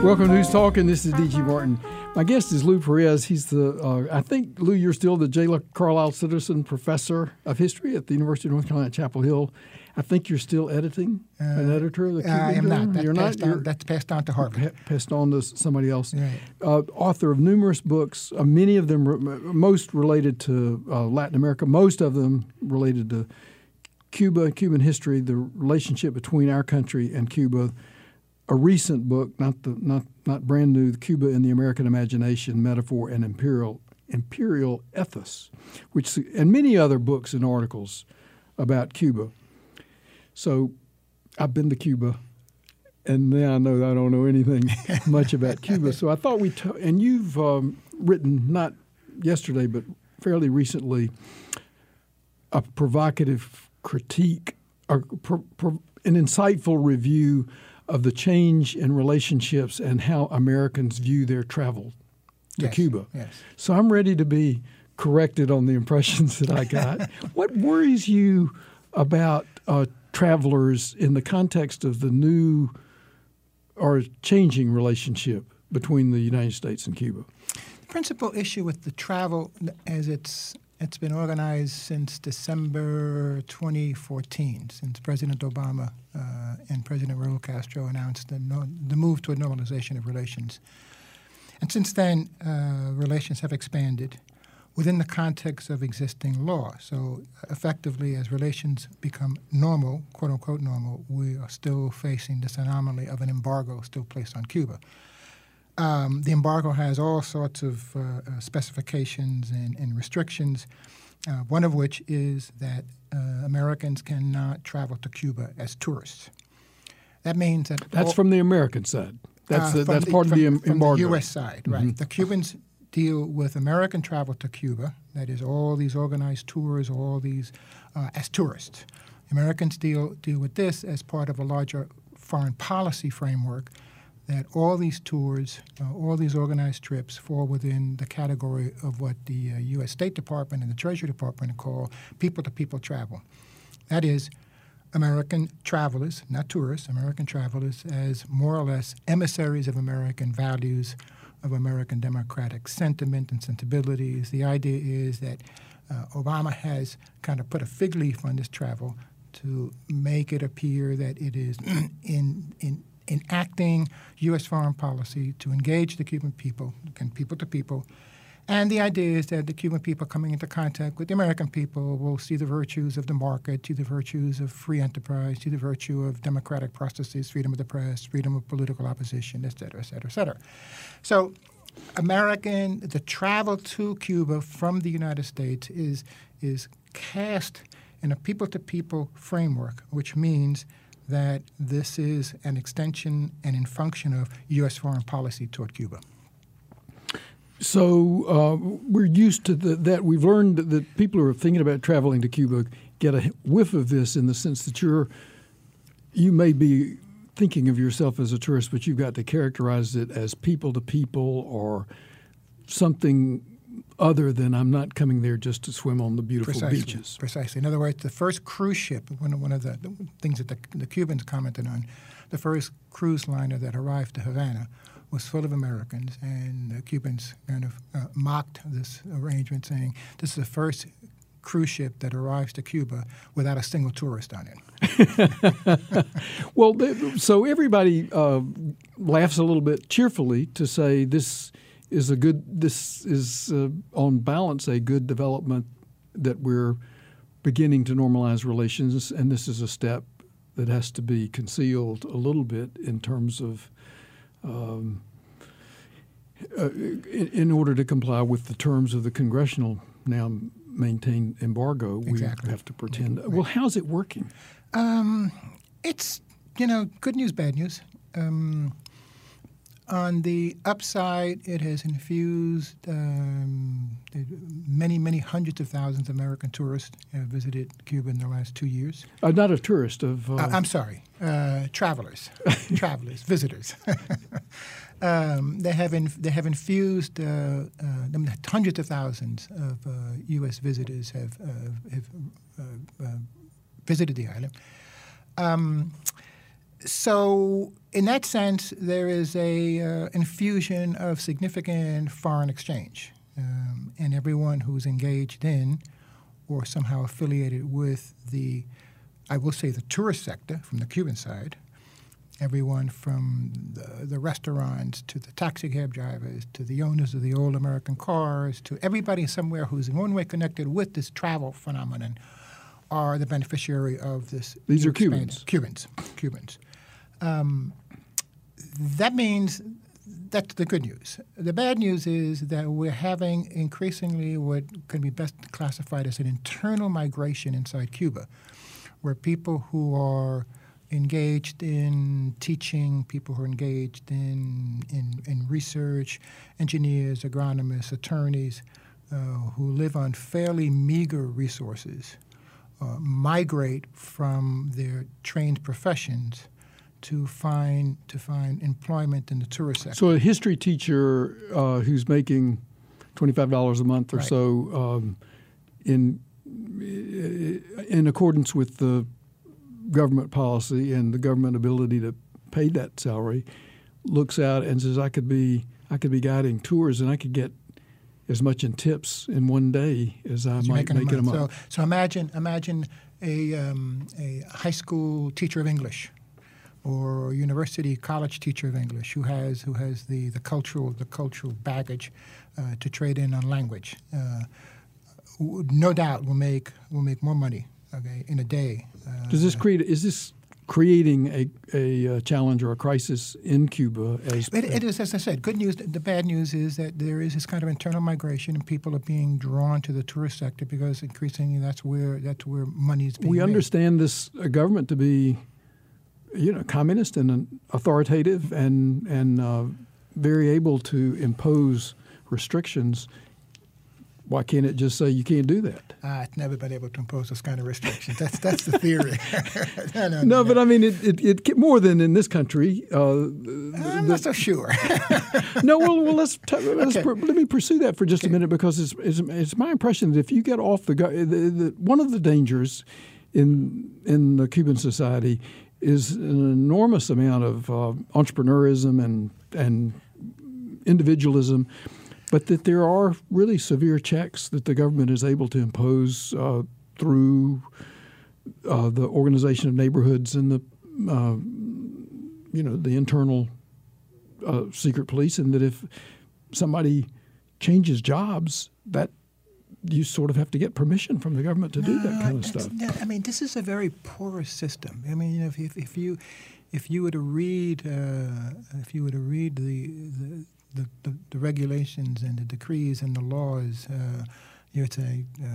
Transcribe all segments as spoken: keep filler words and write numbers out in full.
Welcome to Who's Talking. This is D G Martin. My guest is Lou Perez. He's the, uh, I think, Lou, you're still the J. Carlisle Citizen Professor of History at the University of North Carolina at Chapel Hill. I think you're still editing, uh, an editor of the Cuban I am Journal. not. That's You're passed not. On, that's passed on to Harvard. Passed on to somebody else. Right. Uh, author of numerous books, uh, many of them, re- most related to uh, Latin America, most of them related to Cuba, Cuban history, the relationship between our country and Cuba. A recent book, not the not not brand new, Cuba in the American Imagination, Metaphor and Imperial Imperial Ethos, which and many other books and articles about Cuba. So I've been to Cuba, and now I know I don't know anything much about Cuba. So I thought we t- and you've um, written not yesterday but fairly recently a provocative critique, or pro, pro, an insightful review of the change in relationships and how Americans view their travel to yes, Cuba. Yes. So I'm ready to be corrected on the impressions that I got. What worries you about uh, travelers in the context of the new or changing relationship between the United States and Cuba? The principal issue with the travel, as it's it's been organized since December twenty fourteen, since President Obama uh, and President Raul Castro announced the, no, the move to a normalization of relations. And since then, uh, relations have expanded within the context of existing law. So effectively, as relations become normal, quote-unquote normal, we are still facing this anomaly of an embargo still placed on Cuba. Um, the embargo has all sorts of uh, uh, specifications and, and restrictions, uh, one of which is that uh, Americans cannot travel to Cuba as tourists. That means that... That's all, from the American side. That's, uh, the, that's the, part from, of the em- from embargo. the U S side, right. Mm-hmm. The Cubans deal with American travel to Cuba, that is all these organized tours, all these, uh, as tourists. Americans deal, deal with this as part of a larger foreign policy framework, that all these tours, uh, all these organized trips fall within the category of what the uh, U S State Department and the Treasury Department call people-to-people travel. That is, American travelers, not tourists, American travelers as more or less emissaries of American values, of American democratic sentiment and sensibilities. The idea is that uh, Obama has kind of put a fig leaf on this travel to make it appear that it is in in enacting U S foreign policy to engage the Cuban people, and people to people. And the idea is that the Cuban people coming into contact with the American people will see the virtues of the market, see the virtues of free enterprise, see the virtue of democratic processes, freedom of the press, freedom of political opposition, et cetera, et cetera, et cetera. So American, the travel to Cuba from the United States is, is cast in a people-to-people framework, which means that this is an extension and in function of U S foreign policy toward Cuba. So uh, we're used to the, that. We've learned that people who are thinking about traveling to Cuba get a whiff of this in the sense that you're, you may be thinking of yourself as a tourist, but you've got to characterize it as people to people or something other than I'm not coming there just to swim on the beautiful Precisely, beaches. Precisely. In other words, the first cruise ship, one of, one of the, the things that the, the Cubans commented on, the first cruise liner that arrived to Havana was full of Americans, and the Cubans kind of uh, mocked this arrangement, saying this is the first cruise ship that arrives to Cuba without a single tourist on it. Well, so everybody uh, laughs a little bit cheerfully to say this is a good, this is uh, on balance a good development that we're beginning to normalize relations, and this is a step that has to be concealed a little bit in terms of um, uh, in, in order to comply with the terms of the congressional now maintained embargo. Exactly. We have to pretend. Right. Well, how's it working? Um, it's, you know, good news, bad news. Um, On the upside, it has infused um, many, many hundreds of thousands of American tourists have visited Cuba in the last two years. Uh, not a tourist of. Uh, uh, I'm sorry, uh, travelers, travelers, visitors. um, they have in, they have infused uh, uh, hundreds of thousands of uh, U S visitors have uh, have uh, uh, visited the island. Um, so in that sense, there is a uh, infusion of significant foreign exchange. Um, and everyone who's engaged in or somehow affiliated with the, I will say the tourist sector from the Cuban side, everyone from the, the restaurants to the taxi cab drivers to the owners of the old American cars to everybody somewhere who's in one way connected with this travel phenomenon are the beneficiary of this. These are Cubans. Cubans. Cubans. Um, that means that's the good news. The bad news is that we're having increasingly what can be best classified as an internal migration inside Cuba, where people who are engaged in teaching, people who are engaged in, in, in research, engineers, agronomists, attorneys, uh, who live on fairly meager resources, uh, migrate from their trained professions to find to find employment in the tourist sector. So a history teacher uh, who's making twenty-five dollars a month or Right. so, um, in in accordance with the government policy and the government ability to pay that salary, looks out and says, "I could be I could be guiding tours and I could get as much in tips in one day as I As you're might making make a in a month. month." So, so imagine imagine a um, a high school teacher of English, or a university college teacher of English who has who has the, the cultural the cultural baggage uh, to trade in on language. Uh, no doubt will make will make more money, okay, in a day. Uh, Does this create? Is this creating a a challenge or a crisis in Cuba? As It, it is, as I said, good news. The bad news is that there is this kind of internal migration, and people are being drawn to the tourist sector because increasingly that's where that's where money is being we made. understand this uh, government to be, you know, communist and authoritative and and uh, very able to impose restrictions. Why can't it just say you can't do that? Uh, it's never been able to impose those kind of restrictions. That's that's the theory. no, no, No, but I mean, it, it, it more than in this country. Uh, I'm not so sure. no, well, well let's, t- let's Okay. pr- let me pursue that for just Okay. a minute because it's, it's it's my impression that if you get off the, go- the, the one of the dangers in in the Cuban society is an enormous amount of uh, entrepreneurism and and individualism. But that there are really severe checks that the government is able to impose uh, through uh, the organization of neighborhoods and the, uh, you know, the internal uh, secret police, and that if somebody changes jobs, that you sort of have to get permission from the government to do that kind of That's- stuff. no, I mean, this is a very porous system. I mean, if if, if you if you were to read uh, if you were to read the the The, the, the regulations and the decrees and the laws, uh, you'd say, uh,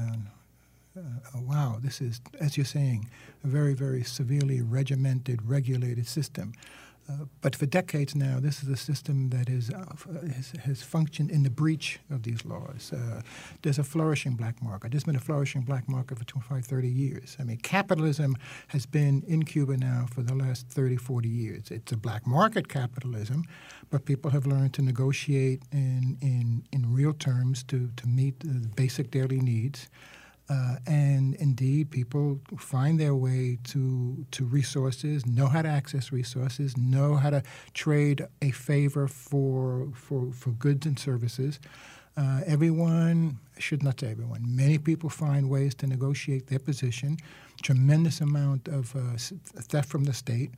uh, oh, wow, this is, as you're saying, a very, very severely regimented, regulated system. Uh, but for decades now, this is a system that is, uh, has, has functioned in the breach of these laws. Uh, there's a flourishing black market. There's been a flourishing black market for twenty-five, thirty years. I mean, capitalism has been in Cuba now for the last thirty, forty years. It's a black market capitalism, but people have learned to negotiate in, in, in real terms to, to meet the basic daily needs. Uh, and indeed, people find their way to to resources, know how to access resources, know how to trade a favor for for, for goods and services. Uh, everyone, I should not say everyone, many people find ways to negotiate their position. Tremendous amount of uh, theft from the state.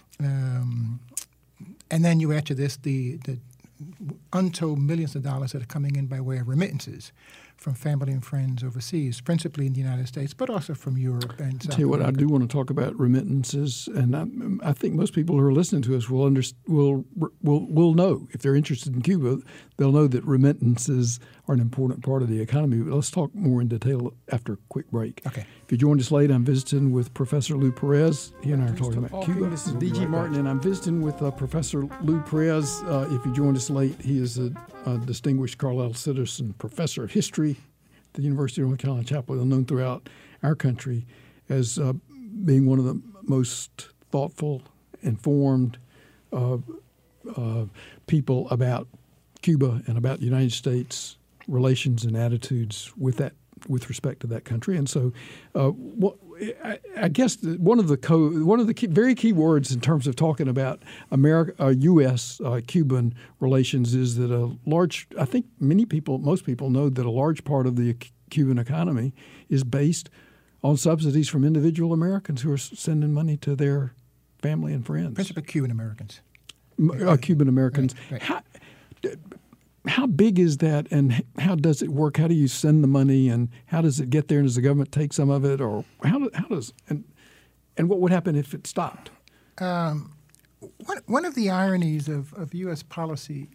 Um, and then you add to this the, the untold millions of dollars that are coming in by way of remittances from family and friends overseas, principally in the United States, but also from Europe and South Tell you what, I America. do want to talk about remittances, and I, I think most people who are listening to us will under, will will will know if they're interested in Cuba, they'll know that remittances are an important part of the economy. But let's talk more in detail after a quick break. Okay. If you joined us late, I'm visiting with Professor Lou Perez. He and I are talking about Cuba. This is We'll be D G right Martin, back. and I'm visiting with uh, Professor Lou Perez. Uh, if you joined us late, he is a, a distinguished Carlisle citizen, professor of history at the University of North Carolina, Chapel Hill, known throughout our country as uh, being one of the most thoughtful, informed uh, uh, people about Cuba and about the United States relations and attitudes with that, with respect to that country. And so, uh, what I, I guess the, one of the co- one of the key, very key words in terms of talking about America, uh, U S uh, Cuban relations is that a large. I think many people, most people know that a large part of the C- Cuban economy is based on subsidies from individual Americans who are sending money to their family and friends. Principally Cuban Americans. Uh, Cuban Americans. Right, right. How, how big is that, and how does it work? How do you send the money, and how does it get there? And does the government take some of it, or how, how does and and what would happen if it stopped? Um, one, one of the ironies of, of U S policy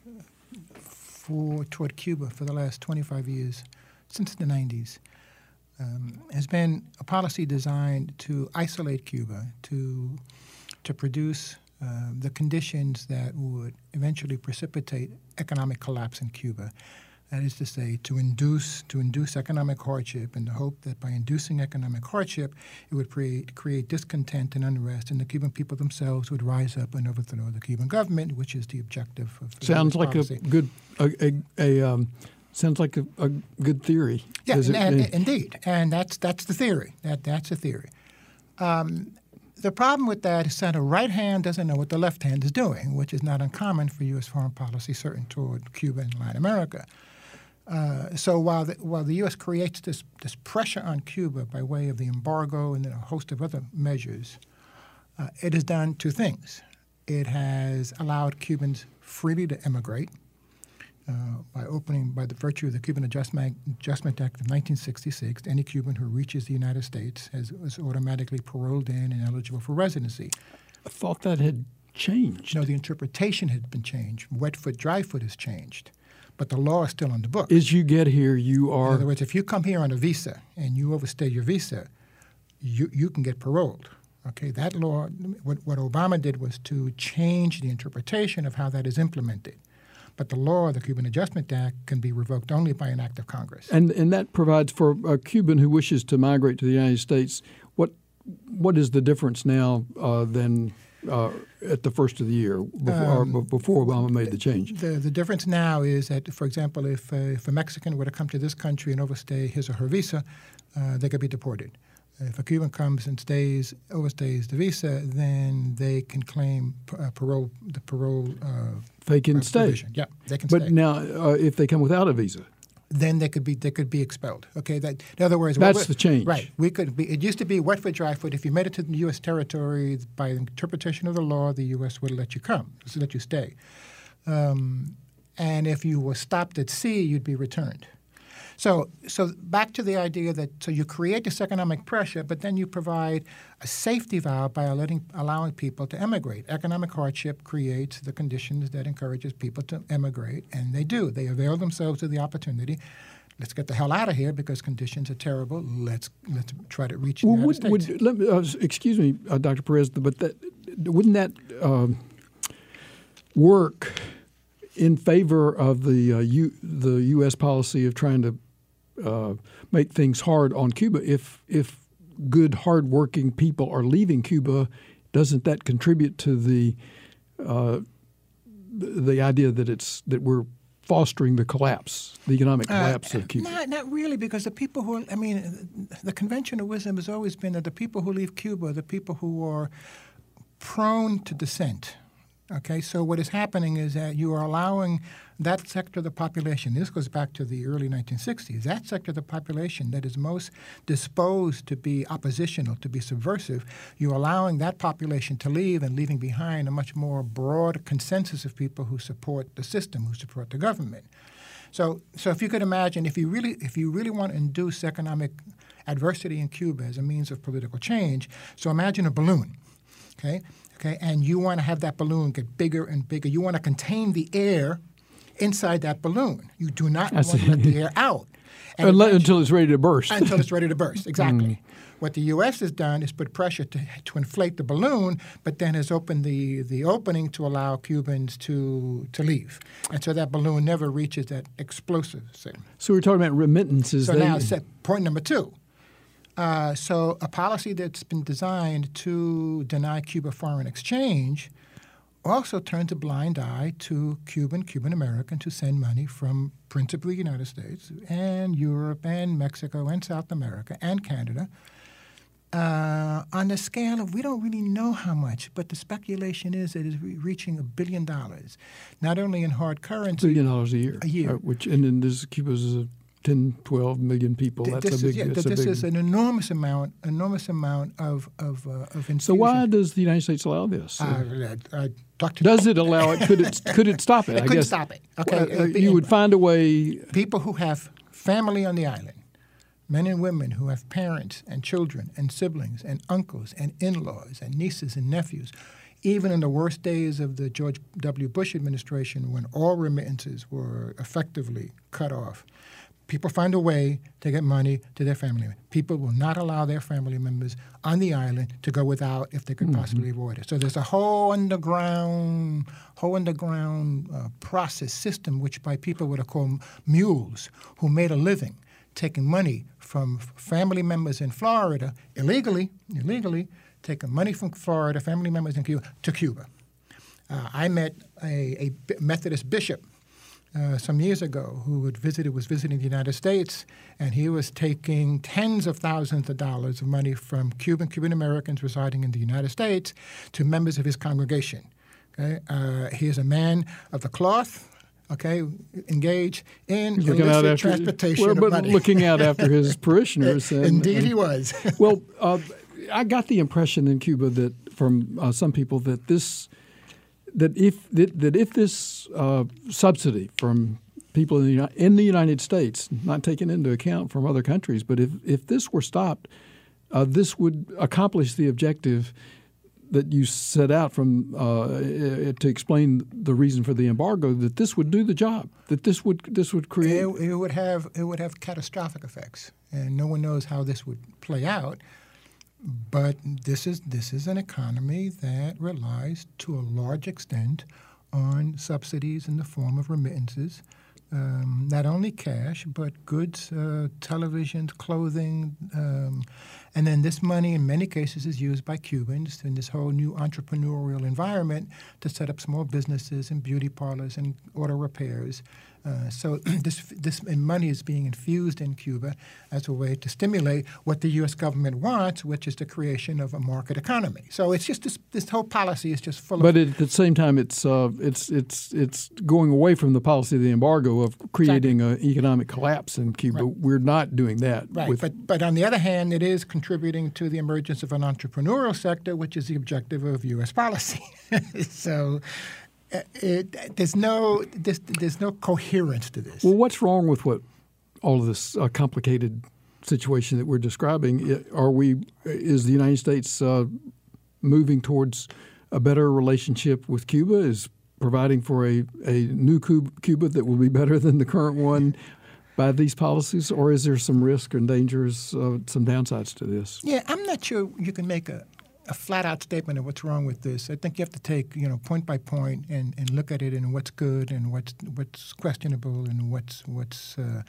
for toward Cuba for the last twenty-five years, since the nineties, um, has been a policy designed to isolate Cuba, to to produce uh, the conditions that would eventually precipitate economic collapse in Cuba. That is to say, to induce to induce economic hardship in the hope that by inducing economic hardship, it would create, create discontent and unrest, and the Cuban people themselves would rise up and overthrow the Cuban government, which is the objective of the Sounds like policy. a good a, a, a um, sounds like a, a good theory. Yeah, Does and, it- and, it- indeed, and that's that's the theory. That that's the theory. Um, the problem with that is that the right hand doesn't know what the left hand is doing, which is not uncommon for U S foreign policy, certain toward Cuba and Latin America. Uh, so while the, while the U S creates this this pressure on Cuba by way of the embargo and then a host of other measures, uh, it has done two things. It has allowed Cubans freely to emigrate uh, by opening, by the virtue of the Cuban Adjustment, Adjustment Act of nineteen sixty-six. Any Cuban who reaches the United States has, is automatically paroled in and eligible for residency. I thought that had changed. No, the interpretation has been changed. Wet foot, dry foot has changed. But the law is still on the books. As you get here, you In are other words, if you come here on a visa and you overstay your visa, you, you can get paroled. Okay, that law, what, what Obama did was to change the interpretation of how that is implemented. But the law, the Cuban Adjustment Act, can be revoked only by an act of Congress. and and that provides for a Cuban who wishes to migrate to the United States. What what is the difference now uh, than uh, at the first of the year before, Um, or before Obama made the change? The, the difference now is that, for example, if, uh, if a Mexican were to come to this country and overstay his or her visa, uh, they could be deported. If a Cuban comes and stays, overstays the visa, then they can claim uh, parole, the parole uh, They can stay. provision. Yeah, they can But stay. now, uh, if they come without a visa, Then they could be they could be expelled. Okay, that in other words, what That's we- the change. Right. We could be. It used to be wet foot, dry foot. If you made it to the U S territory by interpretation of the law, the U S would let you come, so let you stay. Um, and if you were stopped at sea, you'd be returned. So, so back to the idea that so you create this economic pressure, but then you provide a safety valve by letting allowing people to emigrate. Economic hardship creates the conditions that encourages people to emigrate, and they do. They avail themselves of the opportunity. Let's get the hell out of here because conditions are terrible. Let's let's try to reach the well, United would, States. would, let me, uh, excuse me, uh, Doctor Perez, but that wouldn't that um, work in favor of the uh, U, the U S policy of trying to uh, make things hard on Cuba? If if good, hardworking people are leaving Cuba, doesn't that contribute to the uh, the idea that it's that we're fostering the collapse, the economic collapse Uh, of Cuba? Not, not really, because the people who, I mean, the conventional wisdom has always been that the people who leave Cuba are the people who are prone to dissent. Okay, so what is happening is that you are allowing that sector of the population, this goes back to the early nineteen sixties, that sector of the population that is most disposed to be oppositional, to be subversive, you're allowing that population to leave and leaving behind a much more broad consensus of people who support the system, who support the government. So, so if you could imagine, if you really, if you really want to induce economic adversity in Cuba as a means of political change, so imagine a balloon, okay? Okay, and you want to have that balloon get bigger and bigger. You want to contain the air inside that balloon. You do not I want to see. let the air out. And Unle- eventually- until it's ready to burst. until it's ready to burst, exactly. What the U S has done is put pressure to, to inflate the balloon, but then has opened the, the opening to allow Cubans to to leave. And so that balloon never reaches that explosive thing. So we're talking about remittances. So They- now, set, point number two. Uh, so a policy that's been designed to deny Cuba foreign exchange also turns a blind eye to Cuban, Cuban Americans who send money from principally the United States and Europe and Mexico and South America and Canada Uh, on the scale of, we don't really know how much, but the speculation is that it's re- reaching a billion dollars, not only in hard currency. Billion dollars a year. A year. Uh, which, and then this Cuba's uh, ten, twelve million people. Th- That's this a big. is, yeah, that's th- a this big, is an enormous amount, enormous amount of of uh, of infusion. So why does the United States allow this? Uh, I, I talked to does it allow it? Could it? Could it stop it? It I couldn't guess. stop it. Okay, Uh, uh, uh, you would find a way. People who have family on the island, men and women who have parents and children and siblings and uncles and in-laws and nieces and nephews, even in the worst days of the George W. Bush administration when all remittances were effectively cut off, people find a way to get money to their family. People will not allow their family members on the island to go without if they could mm-hmm. possibly avoid it. So there's a whole underground, whole underground uh, process system, which by people would have called mules, who made a living taking money from family members in Florida illegally, illegally taking money from Florida, family members in Cuba, to Cuba. Uh, I met a, a Methodist bishop uh, some years ago who had visited, was visiting the United States, and he was taking tens of thousands of dollars of money from Cuban, Cuban Americans residing in the United States to members of his congregation. Okay? Uh, he is a man of the cloth. Okay, engaged in looking out after, transportation well, but of money. looking out after his parishioners. And, Indeed, and, he was. Well, uh, I got the impression in Cuba that from uh, some people that this that if that, that if this uh, subsidy from people in the, in the United States, not taken into account from other countries, but if if this were stopped, uh, this would accomplish the objective that you set out from uh, to explain the reason for the embargo, that this would do the job, that this would this would create. It, it would have it would have catastrophic effects, and no one knows how this would play out. But this is this is an economy that relies to a large extent on subsidies in the form of remittances. Um, not only cash, but goods, uh, televisions, clothing, um, and then this money in many cases is used by Cubans in this whole new entrepreneurial environment to set up small businesses and beauty parlors and auto repairs. Uh, so this this money is being infused in Cuba as a way to stimulate what the U S government wants, which is the creation of a market economy. So it's just this, this whole policy is just full but of. But at the same time, it's uh, it's it's it's going away from the policy of the embargo of creating exactly. an economic collapse in Cuba. Right. We're not doing that. Right. With, but but on the other hand, it is contributing to the emergence of an entrepreneurial sector, which is the objective of U S policy. So. It, there's no there's, there's no coherence to this. Well, what's wrong with what all of this uh, complicated situation that we're describing? Are we is the United States uh, moving towards a better relationship with Cuba? Is providing for a, a new Cuba that will be better than the current one by these policies, or is there some risk and dangers, uh, some downsides to this? Yeah, I'm not sure you can make a. a flat-out statement of what's wrong with this. I think you have to take, you know, point by point and, and look at it and what's good and what's what's questionable and what's what's uh,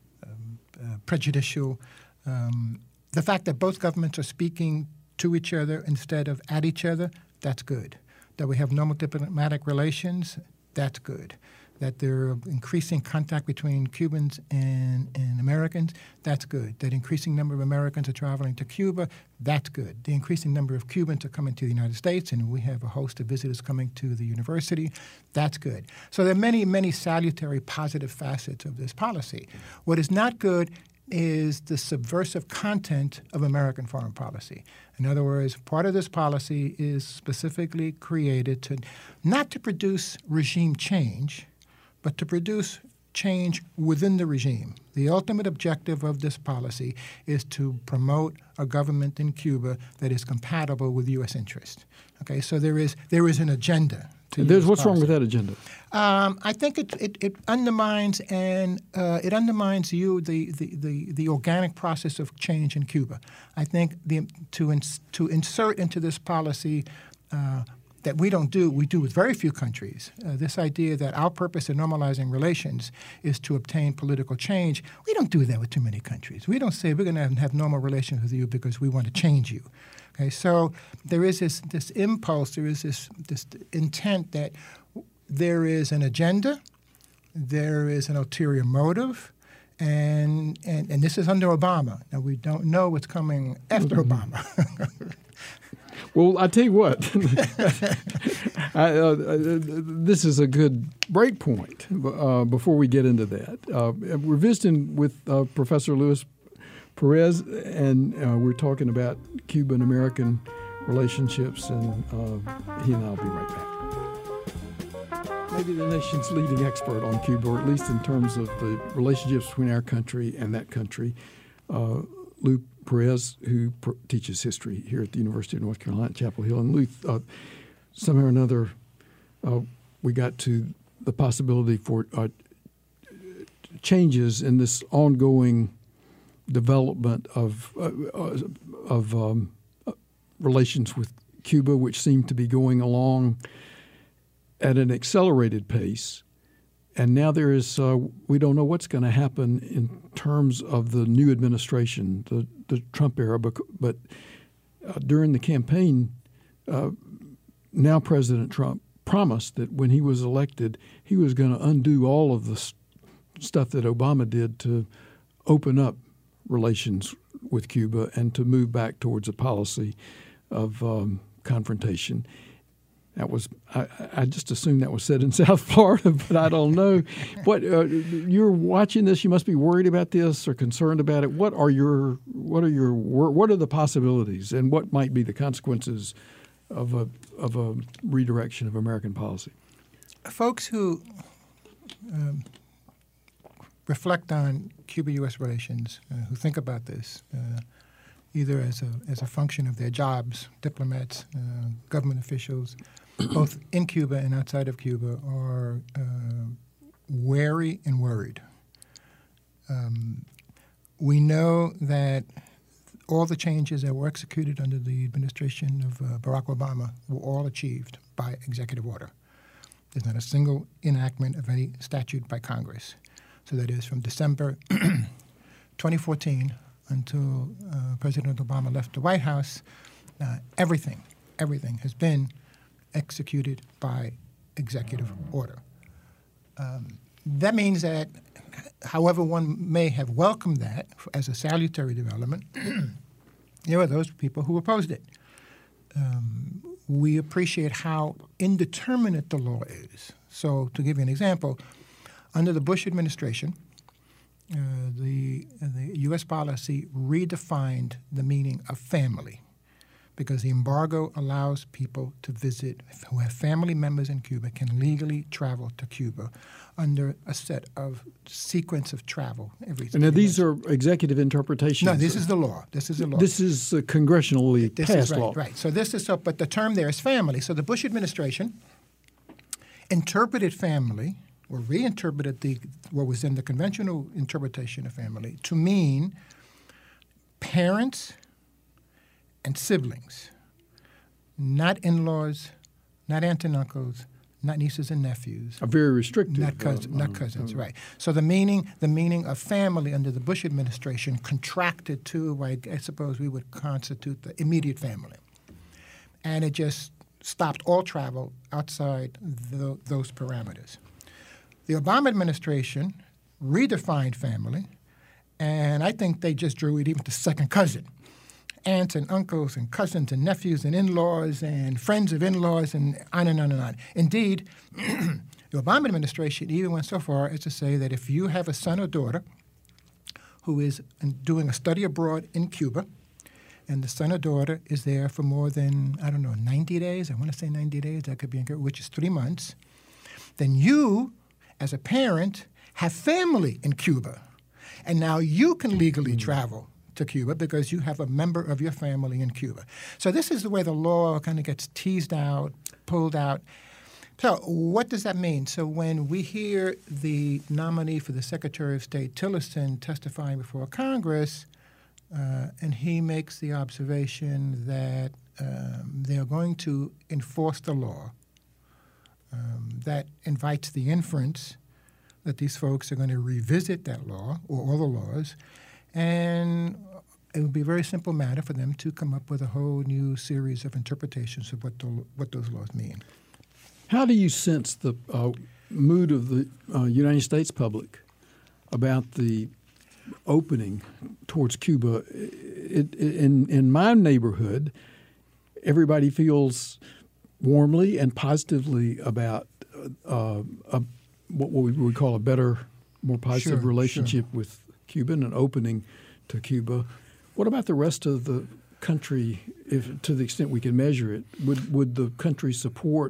um, uh, prejudicial. Um, the fact that both governments are speaking to each other instead of at each other, that's good. That we have normal diplomatic relations, that's good. That there are increasing contact between Cubans and, and Americans, that's good. That increasing number of Americans are traveling to Cuba, that's good. The increasing number of Cubans are coming to the United States, and we have a host of visitors coming to the university, that's good. So there are many, many salutary positive facets of this policy. What is not good is the subversive content of American foreign policy. In other words, part of this policy is specifically created to not to produce regime change, but to produce change within the regime. The ultimate objective of this policy is to promote a government in Cuba that is compatible with U S interests. Okay, so there is there is an agenda. To There's U S what's policy. wrong with that agenda? Um, I think it, it, it undermines and uh, it undermines you the, the, the, the organic process of change in Cuba. I think the, to ins, to insert into this policy. Uh, that we don't do, we do with very few countries. Uh, this idea that our purpose in normalizing relations is to obtain political change, we don't do that with too many countries. We don't say we're going to have normal relations with you because we want to change you. Okay, so there is this, this impulse, there is this, this intent that there is an agenda, there is an ulterior motive, And, and, and this is under Obama. Now, we don't know what's coming after Obama. Well, I tell you what, I, uh, this is a good break point uh, before we get into that. Uh, we're visiting with uh, Professor Luis Perez, and uh, we're talking about Cuban-American relationships, and uh, he and I will be right back. Maybe the nation's leading expert on Cuba, or at least in terms of the relationships between our country and that country, uh, Lou Perez, who pr- teaches history here at the University of North Carolina at Chapel Hill. And Lou, uh, somehow or another, uh, we got to the possibility for uh, changes in this ongoing development of uh, of um, relations with Cuba, which seem to be going along at an accelerated pace. And now there is, uh, we don't know what's going to happen in terms of the new administration, the, the Trump era. But, but uh, during the campaign, uh, now President Trump promised that when he was elected, he was going to undo all of the st- stuff that Obama did to open up relations with Cuba and to move back towards a policy of um, confrontation. That was I, I just assumed that was said in South Florida, but I don't know. What uh, you're watching this, you must be worried about this or concerned about it. What are your what are your what are the possibilities, and what might be the consequences of a of a redirection of American policy? Folks who um, reflect on Cuba-U S relations, uh, who think about this, uh, either as a as a function of their jobs, diplomats, uh, government officials, both in Cuba and outside of Cuba, are uh, wary and worried. Um, we know that all the changes that were executed under the administration of uh, Barack Obama were all achieved by executive order. There's not a single enactment of any statute by Congress. So that is from December twenty fourteen until uh, President Obama left the White House, uh, everything, everything has been executed by executive order. Um, that means that, however one may have welcomed that as a salutary development, there are those people who opposed it. Um, we appreciate how indeterminate the law is. So to give you an example, under the Bush administration, uh, the, the U S policy redefined the meaning of family, because the embargo allows people to visit who have family members in Cuba can legally travel to Cuba under a set of sequence of travel. Every and now these are executive interpretations. No, this is the law. This is the law. This is a congressionally this passed is right, law. Right. So this is so, but the term there is family. So the Bush administration interpreted family, or reinterpreted the what was in the conventional interpretation of family to mean parents and siblings, not in-laws, not aunts and uncles, not nieces and nephews. Are very restrictive. Not, cousin, uh, not cousins, uh, right. So the meaning the meaning of family under the Bush administration contracted to, I, I suppose we would constitute the immediate family. And it just stopped all travel outside the, those parameters. The Obama administration redefined family, and I think they just drew it even to second cousin. Aunts and uncles and cousins and nephews and in-laws and friends of in-laws and on and on and on. Indeed, the Obama administration even went so far as to say that if you have a son or daughter who is doing a study abroad in Cuba, and the son or daughter is there for more than, I don't know, ninety days, I want to say ninety days, that could be, which is three months, then you, as a parent, have family in Cuba. And now you can legally mm. travel to Cuba because you have a member of your family in Cuba. So this is the way the law kind of gets teased out, pulled out. So what does that mean? So when we hear the nominee for the Secretary of State, Tillerson, testifying before Congress, uh, and he makes the observation that um, they are going to enforce the law, um, that invites the inference that these folks are going to revisit that law or all the laws, and it would be a very simple matter for them to come up with a whole new series of interpretations of what the, what those laws mean. How do you sense the uh, mood of the uh, United States public about the opening towards Cuba, it, it, in in my neighborhood, everybody feels warmly and positively about uh, a, what we would call a better, more positive Sure, relationship sure. with Cuba and an opening to Cuba. What about the rest of the country? If to the extent we can measure it, would would the country support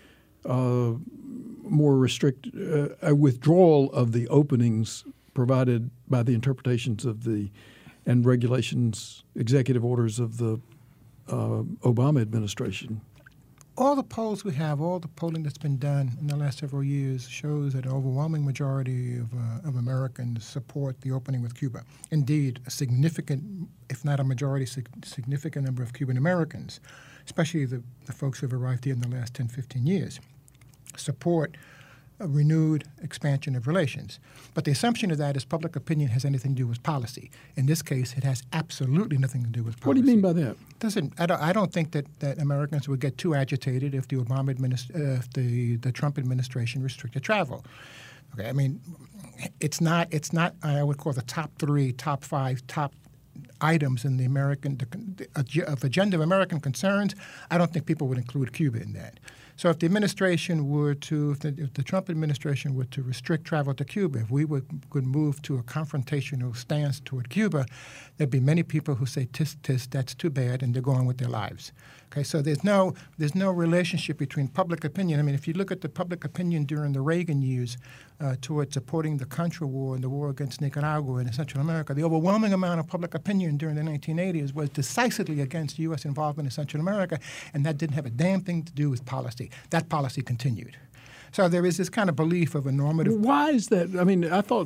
uh, more restrict uh, a withdrawal of the openings provided by the interpretations of the and regulations, executive orders of the uh, Obama administration? All the polls we have, all the polling that's been done in the last several years shows that an overwhelming majority of, uh, of Americans support the opening with Cuba. Indeed, a significant, if not a majority, sig- significant number of Cuban Americans, especially the, the folks who have arrived here in the last ten, fifteen years, support a renewed expansion of relations. But the assumption of that is public opinion has anything to do with policy. In this case, it has absolutely nothing to do with policy. What do you mean by that? Doesn't I don't, I don't think that, that Americans would get too agitated if the Obama administ- uh, if the, the Trump administration restricted travel. Okay, I mean, it's not it's not I would call the top three, top five, top items in the American the, the, of agenda of American concerns. I don't think people would include Cuba in that. So if the administration were to, if the, if the Trump administration were to restrict travel to Cuba, if we would, could move to a confrontational stance toward Cuba, there'd be many people who say, tis, tis, that's too bad, and they're going with their lives. Okay, so there's no, there's no relationship between public opinion. I mean, if you look at the public opinion during the Reagan years uh, toward supporting the Contra War and the war against Nicaragua and Central America, the overwhelming amount of public opinion during the nineteen eighties was decisively against U S involvement in Central America, and that didn't have a damn thing to do with policy. That policy continued. So there is this kind of belief of a normative. Why is that? I mean, I thought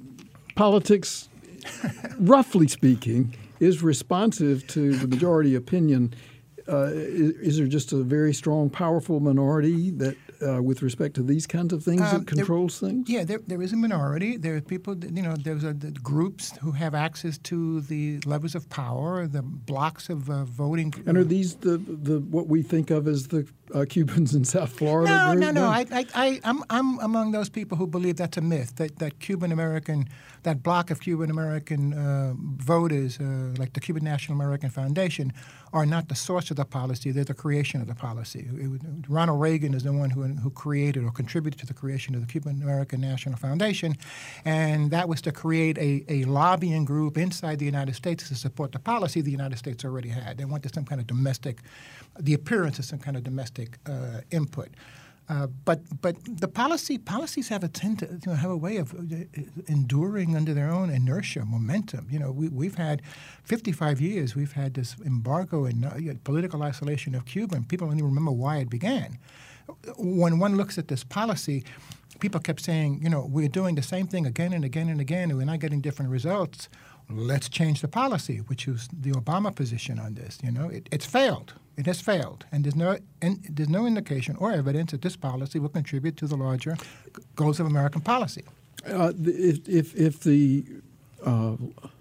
politics, roughly speaking, is responsive to the majority opinion. Uh, is, is there just a very strong, powerful minority that, uh, with respect to these kinds of things, Um, that controls there, things? Yeah, there, there is a minority. There are people, that, you know, there's a, the groups who have access to the levers of power, the blocks of uh, voting. And are these the, the what we think of as the uh, Cubans in South Florida? No, group? no, no. I, I, I, I'm, I'm among those people who believe that's a myth. That that Cuban American, that block of Cuban American uh, voters, uh, like the Cuban National American Foundation, are not the source of the policy. They're the creation of the policy. It, Ronald Reagan is the one who who created or contributed to the creation of the Cuban American National Foundation, and that was to create a, a lobbying group inside the United States to support the policy the United States already had. They wanted some kind of domestic, the appearance of some kind of domestic uh, input. Uh, but but the policy policies have a tend to you know, have a way of enduring under their own inertia, momentum. You know, we we've had fifty-five years. We've had this embargo and uh, political isolation of Cuba, and people don't even remember why it began. When one looks at this policy, people kept saying, you know, we're doing the same thing again and again and again, and we're not getting different results. Let's change the policy, which is the Obama position on this. You know, it, it's failed. It has failed, and there's no and there's no indication or evidence that this policy will contribute to the larger goals of American policy. Uh, if, if if the uh,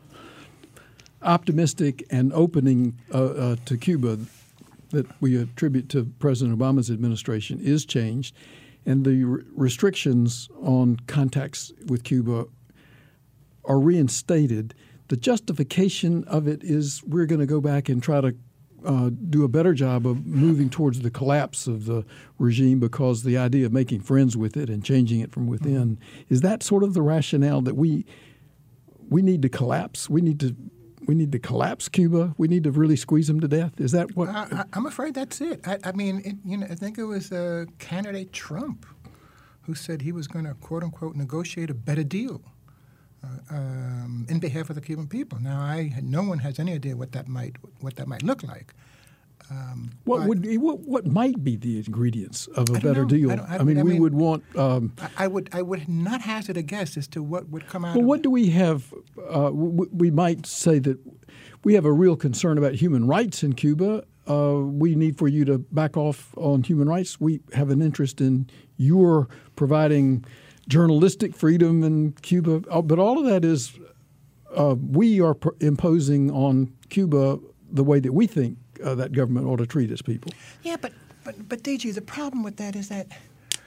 optimistic and opening uh, uh, to Cuba that we attribute to President Obama's administration is changed, and the re- restrictions on contacts with Cuba are reinstated, the justification of it is we're going to go back and try to uh, do a better job of moving towards the collapse of the regime because the idea of making friends with it and changing it from within. Mm-hmm. Is that sort of the rationale that we we need to collapse? We need to we need to collapse Cuba? We need to really squeeze them to death? Is that what? I, I'm afraid that's it. I, I mean, it, you know, I think it was uh, candidate Trump who said he was going to, quote unquote, negotiate a better deal uh, um, in behalf of the Cuban people. Now, I no one has any idea what that might what that might look like. Um, what would be, what, what might be the ingredients of a better know. deal? I, I, I, mean, I we mean, would want. Um, I, I would I would not hazard a guess as to what would come out. Well, of what do we have? Uh, w- we might say that we have a real concern about human rights in Cuba. Uh, we need for you to back off on human rights. We have an interest in your providing journalistic freedom in Cuba. Uh, but all of that is uh, we are pr- imposing on Cuba the way that we think uh, that government ought to treat its people. Yeah, but but but D G, the problem with that is that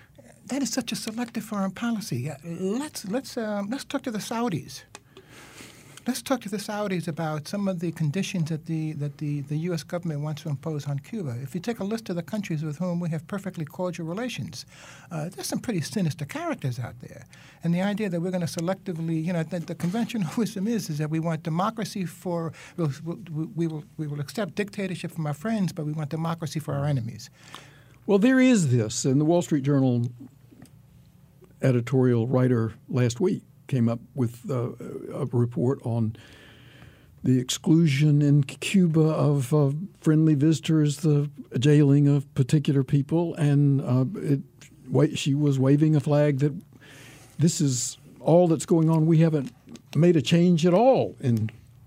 that is such a selective foreign policy. Uh, let's let's um, let's talk to the Saudis. let's talk to the Saudis about some of the conditions that the that the, the U S government wants to impose on Cuba. If you take a list of the countries with whom we have perfectly cordial relations, uh, there's some pretty sinister characters out there. And the idea that we're going to selectively, you know, the, the conventional wisdom is is that we want democracy for we'll, we'll, we will we will accept dictatorship from our friends, but we want democracy for our enemies. Well, there is this, and the Wall Street Journal editorial writer last week came up with uh, a report on the exclusion in Cuba of uh, friendly visitors, the jailing of particular people, and uh, it, she was waving a flag that this is all that's going on. We haven't made a change at all in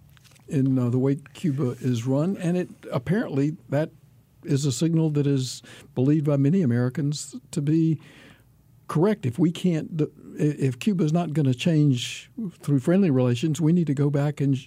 in uh, the way Cuba is run, and it apparently that is a signal that is believed by many Americans to be correct. If we can't, if Cuba is not going to change through friendly relations, we need to go back and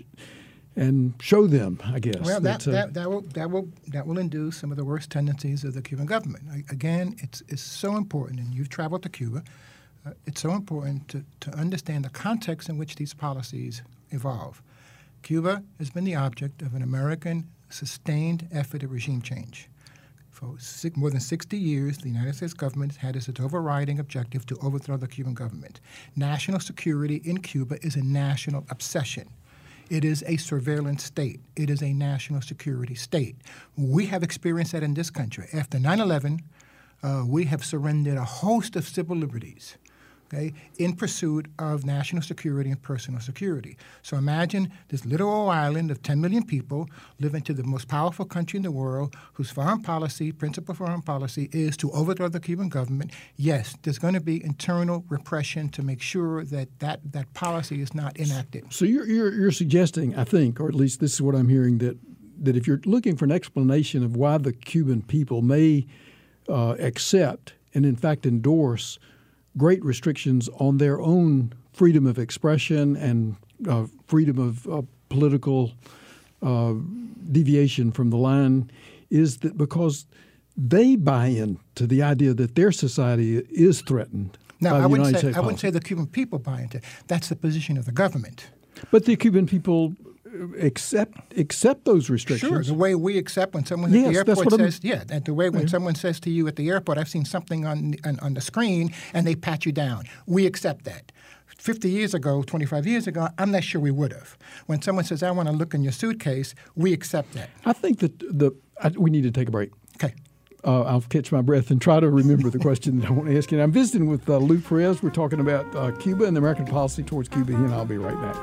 and show them, I guess. Well, that, that, uh, that, that will that will that will induce some of the worst tendencies of the Cuban government. Again, it's it's so important, and you've traveled to Cuba. Uh, it's so important to, to understand the context in which these policies evolve. Cuba has been the object of an American sustained effort at regime change. For six, more than sixty years, the United States government had as its overriding objective to overthrow the Cuban government. National security in Cuba is a national obsession. It is a surveillance state. It is a national security state. We have experienced that in this country. After nine eleven, uh, we have surrendered a host of civil liberties, okay, in pursuit of national security and personal security. So imagine this little old island of ten million people living to the most powerful country in the world, whose foreign policy, principal foreign policy, is to overthrow the Cuban government. Yes, there's going to be internal repression to make sure that that, that policy is not enacted. So you're, you're you're suggesting, I think, or at least this is what I'm hearing, that that if you're looking for an explanation of why the Cuban people may uh, accept and in fact endorse great restrictions on their own freedom of expression and uh, freedom of uh, political uh, deviation from the line, is that because they buy into the idea that their society is threatened now, by the I wouldn't United say, States I wouldn't policy. say the Cuban people buy into it. That's the position of the government. But the Cuban people accept accept those restrictions. Sure, the way we accept when someone Yes, at the that's airport what I'm- says, yeah, and the way when Yeah. someone says to you at the airport, I've seen something on, on on the screen, and they pat you down. We accept that. fifty years ago, twenty-five years ago, I'm not sure we would have. When someone says, I want to look in your suitcase, we accept that. I think that the I, we need to take a break. Okay. Uh, I'll catch my breath and try to remember the question that I want to ask you. And I'm visiting with uh, Lou Perez. We're talking about uh, Cuba and the American policy towards Cuba, and I'll be right back.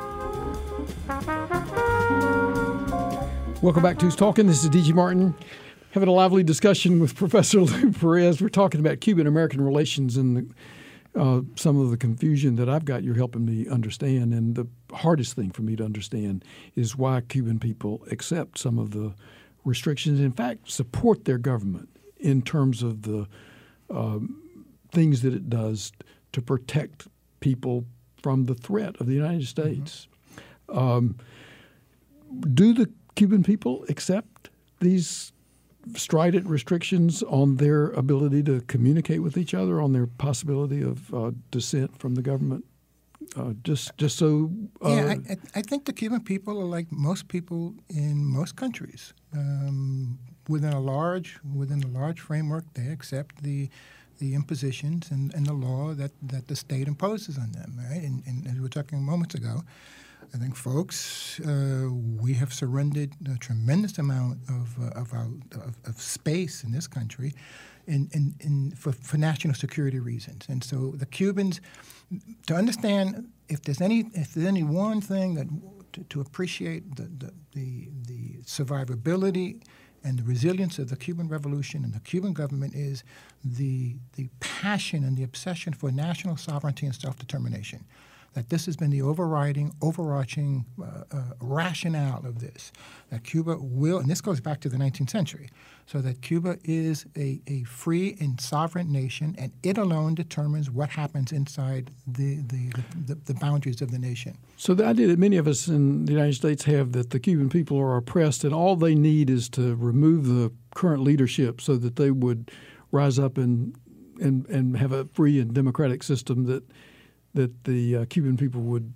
Welcome back to Who's Talking. This is D G Martin, having a lively discussion with Professor Lou Perez. We're talking about Cuban-American relations and the, uh, some of the confusion that I've got you're helping me understand. And the hardest thing for me to understand is why Cuban people accept some of the restrictions, in fact, support their government in terms of the um, things that it does to protect people from the threat of the United States. Mm-hmm. Um, do the Cuban people accept these strident restrictions on their ability to communicate with each other, on their possibility of uh, dissent from the government? Uh, just, just so. Uh, yeah, I, I, I think the Cuban people are like most people in most countries. Um, within a large, within a large framework, they accept the the impositions and, and the law that, that the state imposes on them. Right, and, and as we were talking moments ago, I think, folks, uh, we have surrendered a tremendous amount of uh, of, our, of of space in this country, in, in, in for, for national security reasons. And so the Cubans, to understand if there's any if there's any one thing that to, to appreciate the, the the the survivability and the resilience of the Cuban Revolution and the Cuban government is the the passion and the obsession for national sovereignty and self-determination. That this has been the overriding, overarching uh, uh, rationale of this, that Cuba will, and this goes back to the nineteenth century, so that Cuba is a, a free and sovereign nation, and it alone determines what happens inside the, the, the, the boundaries of the nation. So the idea that many of us in the United States have that the Cuban people are oppressed and all they need is to remove the current leadership so that they would rise up and and, and have a free and democratic system that that the uh, Cuban people would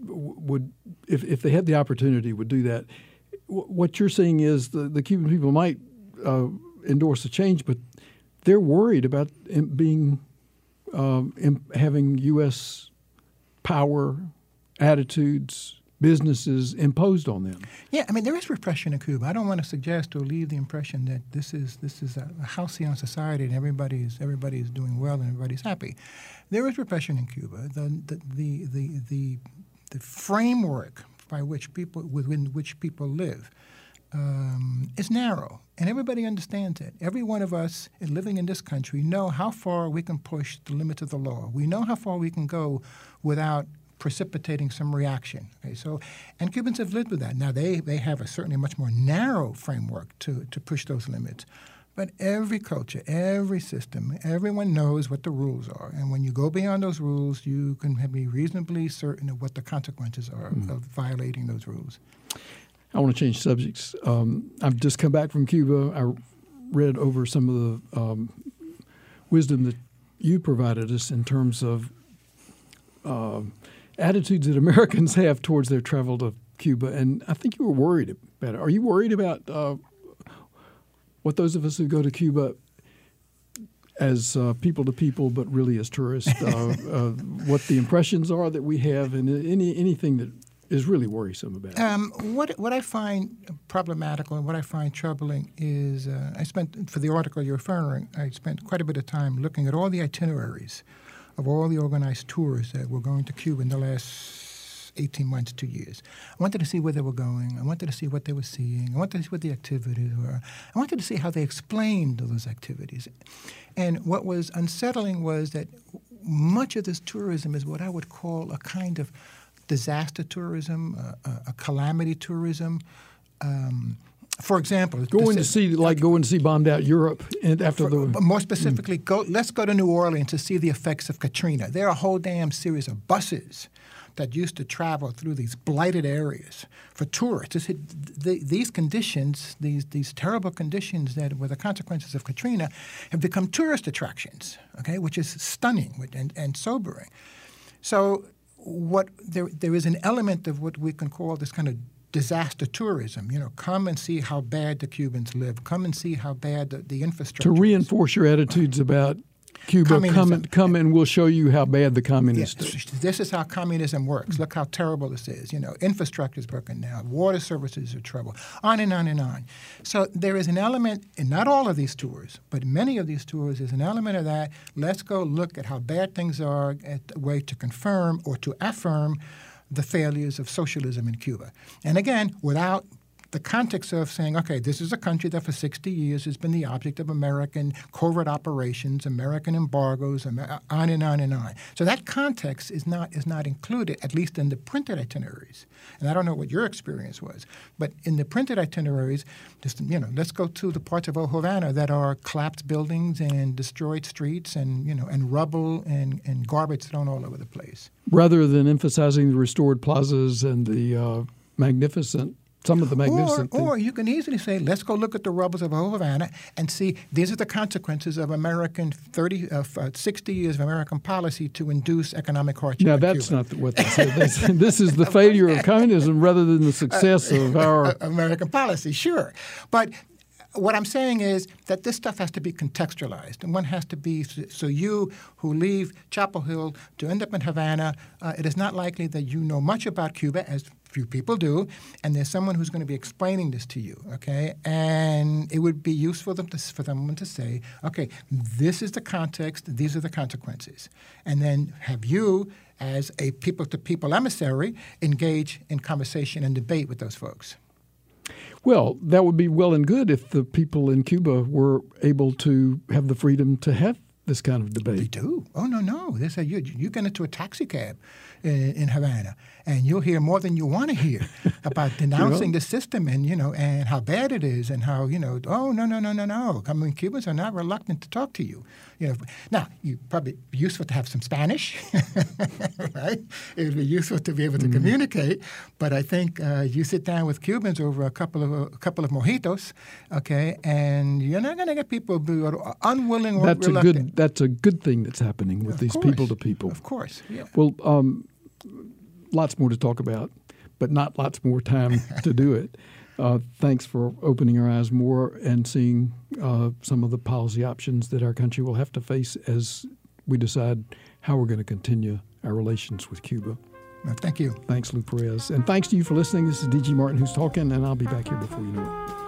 would, if, if they had the opportunity, would do that. W- what you're saying is the, the Cuban people might uh, endorse a change, but they're worried about being um, having U S power, attitudes, businesses imposed on them. Yeah, I mean, there is repression in Cuba. I don't want to suggest or leave the impression that this is this is a halcyon society and everybody's everybody's doing well and everybody's happy. There is repression in Cuba. The the the the the, the framework by which people within which people live um, is narrow, and everybody understands it. Every one of us living in this country know how far we can push the limits of the law. We know how far we can go without precipitating some reaction. Okay, so, and Cubans have lived with that. Now they they have a certainly much more narrow framework to to push those limits. But every culture, every system, everyone knows what the rules are. And when you go beyond those rules, you can be reasonably certain of what the consequences are mm-hmm. of violating those rules. I want to change subjects. Um, I've just come back from Cuba. I read over some of the um, wisdom that you provided us in terms of uh, attitudes that Americans have towards their travel to Cuba. And I think you were worried about it. Are you worried about uh, what those of us who go to Cuba as uh, people to people, but really as tourists, uh, uh, what the impressions are that we have, and any anything that is really worrisome about it? Um, what what I find problematical and what I find troubling is uh, I spent, for the article you're referring, I spent quite a bit of time looking at all the itineraries of all the organized tours that were going to Cuba in the last eighteen months, two years. I wanted to see where they were going. I wanted to see what they were seeing. I wanted to see what the activities were. I wanted to see how they explained those activities. And what was unsettling was that much of this tourism is what I would call a kind of disaster tourism, uh, a, a calamity tourism. Um, for example, going to see like going to see bombed out Europe, and after for, the more specifically, mm. go. Let's go to New Orleans to see the effects of Katrina. There are a whole damn series of buses that used to travel through these blighted areas for tourists. This, the, these conditions, these these terrible conditions that were the consequences of Katrina, have become tourist attractions. Okay, which is stunning and, and sobering. So. What there there is an element of what we can call this kind of disaster tourism. You know, come and see how bad the Cubans live. Come and see how bad the, the infrastructure to reinforce is. your attitudes about Cuba. Communism. Come and come and we'll show you how bad the communists yes. are. This is how communism works. Look how terrible this is. You know, infrastructure is broken down. Water services are trouble. On and on and on. So there is an element in not all of these tours, but many of these tours is an element of that. Let's go look at how bad things are, at a way to confirm or to affirm the failures of socialism in Cuba. And again, without the context of saying, okay, this is a country that for sixty years has been the object of American covert operations, American embargoes, on and on and on. So that context is not is not included, at least in the printed itineraries. And I don't know what your experience was, but in the printed itineraries, just, you know, let's go to the parts of Havana that are collapsed buildings and destroyed streets and, you know, and rubble and, and garbage thrown all over the place. Rather than emphasizing the restored plazas and the uh, magnificent Some of the magnificent or, things. Or you can easily say, let's go look at the rubbles of Havana and see these are the consequences of American thirty, uh, sixty years of American policy to induce economic hardship. Now, that's Cuba. Not what they said. They said this is the failure of communism rather than the success uh, of our American policy, sure. But what I'm saying is that this stuff has to be contextualized, and one has to be, so you who leave Chapel Hill to end up in Havana, uh, it is not likely that you know much about Cuba, as few people do, and there's someone who's going to be explaining this to you, okay? And it would be useful for them to, for them to say, okay, this is the context, these are the consequences. And then have you, as a people-to-people emissary, engage in conversation and debate with those folks. Well, that would be well and good if the people in Cuba were able to have the freedom to have this kind of debate. They do. Oh, no, no. They say you, you get into a taxi cab in, in Havana, and you'll hear more than you want to hear about denouncing you know? the system and, you know, and how bad it is and how, you know, oh, no, no, no, no, no. I mean, Cubans are not reluctant to talk to you. You know, now, you probably be useful to have some Spanish, right? It would be useful to be able to mm-hmm. communicate. But I think uh, you sit down with Cubans over a couple of a couple of mojitos, okay, and you're not going to get people who are unwilling or that's reluctant. A good, that's a good thing that's happening with of these course. people to people. Of course, yeah. Well, um, lots more to talk about, but not lots more time to do it. Uh, thanks for opening our eyes more and seeing uh, some of the policy options that our country will have to face as we decide how we're going to continue our relations with Cuba. Well, thank you. Thanks, Lou Perez. And thanks to you for listening. This is D G Martin who's talking, and I'll be back here before you know it.